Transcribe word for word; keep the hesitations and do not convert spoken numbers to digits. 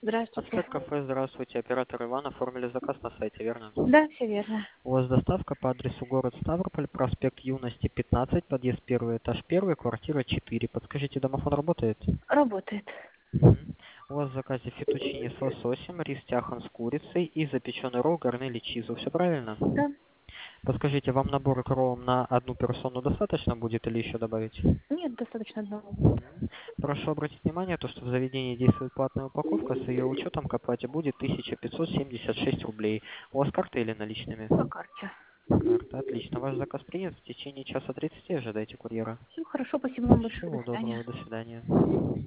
Здравствуйте. Отель кафе, здравствуйте. Оператор Иван, оформили заказ на сайте, верно? Да, все верно. У вас доставка по адресу город Ставрополь, проспект Юности, пятнадцать, подъезд первый, этаж первый, квартира четыре. Подскажите, домофон работает? Работает. Мгм. У вас в заказе фетучини с лососем, рис тяхан с курицей и запеченный ролл гарнели чизу. Все правильно? Да. Подскажите, вам набор к роллам на одну персону достаточно будет или еще добавить? Нет, достаточно одного. Мгм. Прошу обратить внимание, то, что в заведении действует платная упаковка, с ее учетом к оплате будет тысяча пятьсот семьдесят шесть рублей. У вас карта или наличными? По карте. Карта, отлично. Ваш заказ принят. В течение часа тридцати ожидайте курьера. Все хорошо, спасибо вам большое. До Всего свидания. доброго, до свидания.